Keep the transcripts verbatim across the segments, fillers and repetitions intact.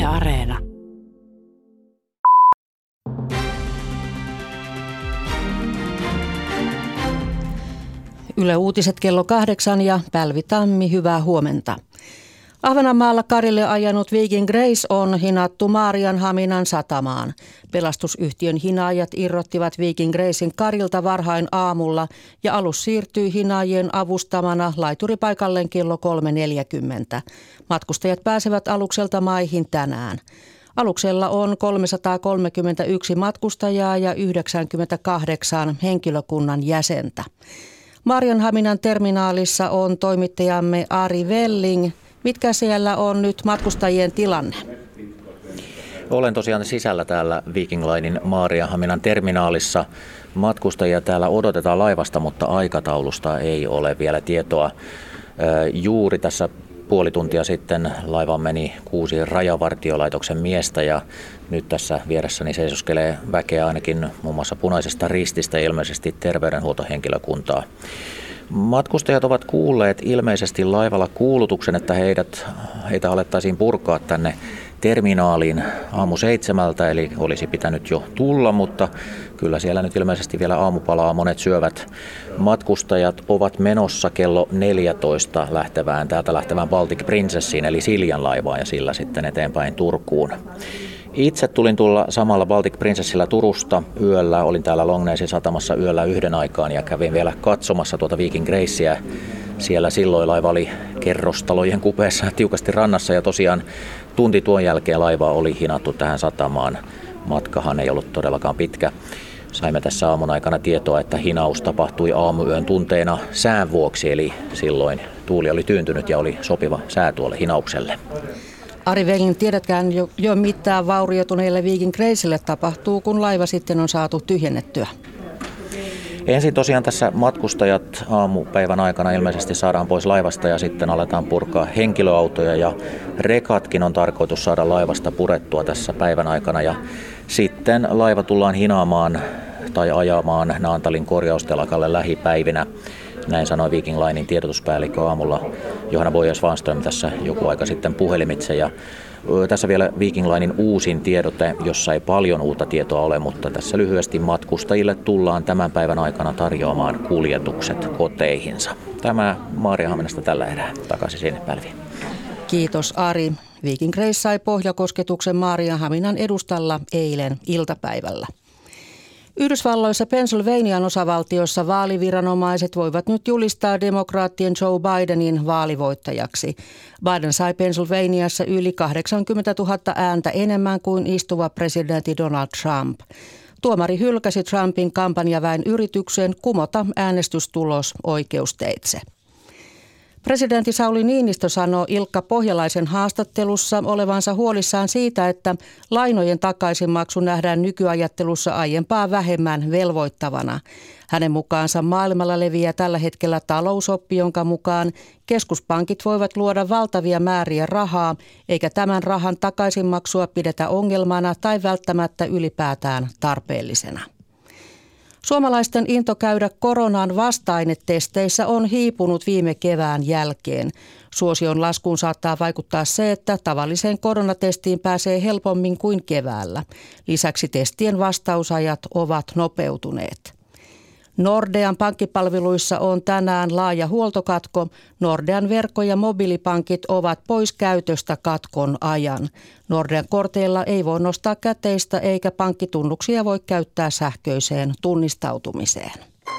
Areena. Yle Uutiset kello kahdeksan ja Pälvi Tammi, hyvää huomenta. Ahvenanmaalla karille ajanut Viking Grace on hinattu Maarianhaminan satamaan. Pelastusyhtiön hinaajat irrottivat Viking Gracen karilta varhain aamulla ja alus siirtyi hinaajien avustamana laituripaikalleen kello kolme neljäkymmentä. Matkustajat pääsevät alukselta maihin tänään. Aluksella on kolmesataakolmekymmentäyksi matkustajaa ja yhdeksänkymmentäkahdeksan henkilökunnan jäsentä. Maarianhaminan terminaalissa on toimittajamme Ari Velling. Mitkä siellä on nyt matkustajien tilanne? Olen tosiaan sisällä täällä Viking Linen Maarianhaminan terminaalissa. Matkustajia täällä odotetaan laivasta, mutta aikataulusta ei ole vielä tietoa. Juuri tässä puoli tuntia sitten laivaan meni kuusi rajavartiolaitoksen miestä ja nyt tässä vieressäni seisoskelee väkeä ainakin muun muassa Punaisesta Rististä ja ilmeisesti terveydenhuoltohenkilökuntaa. Matkustajat ovat kuulleet ilmeisesti laivalla kuulutuksen, että heidät, heitä alettaisiin purkaa tänne terminaaliin aamu seitsemältä, eli olisi pitänyt jo tulla, mutta kyllä siellä nyt ilmeisesti vielä aamupalaa monet syövät. Matkustajat ovat menossa kello neljätoista lähtevään, täältä lähtevään Baltic Princessiin, eli Siljan laivaan ja sillä sitten eteenpäin Turkuun. Itse tulin tulla samalla Baltic Princessillä Turusta yöllä. Olin täällä Longnesin satamassa yöllä yhden aikaan ja kävin vielä katsomassa tuota Viking Gracea. Siellä silloin laiva oli kerrostalojen kupeessa tiukasti rannassa ja tosiaan tunti tuon jälkeen laiva oli hinattu tähän satamaan. Matkahan ei ollut todellakaan pitkä. Saimme tässä aamun aikana tietoa, että hinaus tapahtui aamuyön tunteena sään vuoksi, eli silloin tuuli oli tyyntynyt ja oli sopiva sää tuolle hinaukselle. Ari Velling, tiedätkään jo, jo mitään vaurioituneille Viking Gracelle tapahtuu, kun laiva sitten on saatu tyhjennettyä? Ensin tosiaan tässä matkustajat aamupäivän aikana ilmeisesti saadaan pois laivasta ja sitten aletaan purkaa henkilöautoja ja rekatkin on tarkoitus saada laivasta purettua tässä päivän aikana ja sitten laiva tullaan hinaamaan tai ajamaan Naantalin korjaustelakalle lähipäivinä. Näin sanoi Viking Linen tiedotuspäällikkö aamulla Johanna Boye-Svanström tässä joku aika sitten puhelimitse. Ja tässä vielä Viking Linen uusin tiedote, jossa ei paljon uutta tietoa ole, mutta tässä lyhyesti matkustajille tullaan tämän päivän aikana tarjoamaan kuljetukset koteihinsa. Tämä Maarianhaminasta tällä erää. Takaisin sinne Pälviin. Kiitos Ari. Viking Grace sai pohjakosketuksen Maarianhaminan edustalla eilen iltapäivällä. Yhdysvalloissa Pennsylvanian osavaltiossa vaaliviranomaiset voivat nyt julistaa demokraattien Joe Bidenin vaalivoittajaksi. Biden sai Pennsylvaniassa yli kahdeksankymmentätuhatta ääntä enemmän kuin istuva presidentti Donald Trump. Tuomari hylkäsi Trumpin kampanjaväen yrityksen kumota äänestystulos oikeusteitse. Presidentti Sauli Niinistö sanoi Ilkka Pohjalaisen haastattelussa olevansa huolissaan siitä, että lainojen takaisinmaksu nähdään nykyajattelussa aiempaa vähemmän velvoittavana. Hänen mukaansa maailmalla leviää tällä hetkellä talousoppi, jonka mukaan keskuspankit voivat luoda valtavia määriä rahaa, eikä tämän rahan takaisinmaksua pidetä ongelmana tai välttämättä ylipäätään tarpeellisena. Suomalaisten into käydä koronan vasta-ainetesteissä on hiipunut viime kevään jälkeen. Suosion laskuun saattaa vaikuttaa se, että tavalliseen koronatestiin pääsee helpommin kuin keväällä. Lisäksi testien vastausajat ovat nopeutuneet. Nordean pankkipalveluissa on tänään laaja huoltokatko. Nordean verkko- ja mobiilipankit ovat pois käytöstä katkon ajan. Nordean korteilla ei voi nostaa käteistä eikä pankkitunnuksia voi käyttää sähköiseen tunnistautumiseen.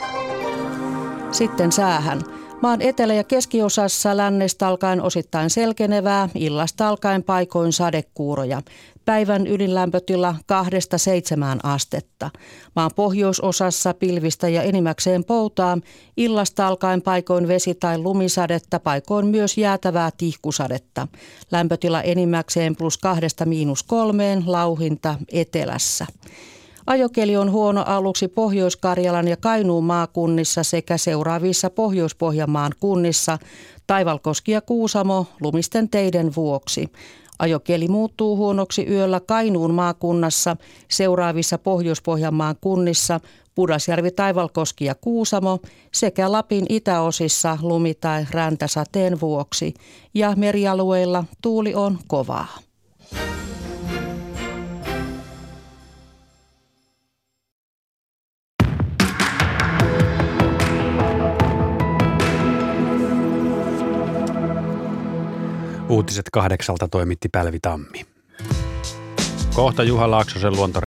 Sitten säähän. Maan etelä- ja keskiosassa lännestä alkaen osittain selkenevää, illasta alkaen paikoin sadekuuroja. Päivän ydinlämpötila kahdesta seitsemään astetta. Maan pohjoisosassa pilvistä ja enimmäkseen poutaa, illasta alkaen paikoin vesi- tai lumisadetta, paikoin myös jäätävää tihkusadetta. Lämpötila enimmäkseen plus kahdesta miinus kolmeen, lauhinta etelässä. Ajokeli on huono aluksi Pohjois-Karjalan ja Kainuun maakunnissa sekä seuraavissa Pohjois-Pohjanmaan kunnissa, Taivalkoski ja Kuusamo lumisten teiden vuoksi. Ajokeli muuttuu huonoksi yöllä Kainuun maakunnassa, seuraavissa Pohjois-Pohjanmaan kunnissa, Pudasjärvi, Taivalkoski ja Kuusamo sekä Lapin itäosissa lumi- tai räntäsateen vuoksi. Ja merialueilla tuuli on kovaa. Uutiset kahdeksalta toimitti Pälvi Tammi. Kohta Juha Laaksosen luonto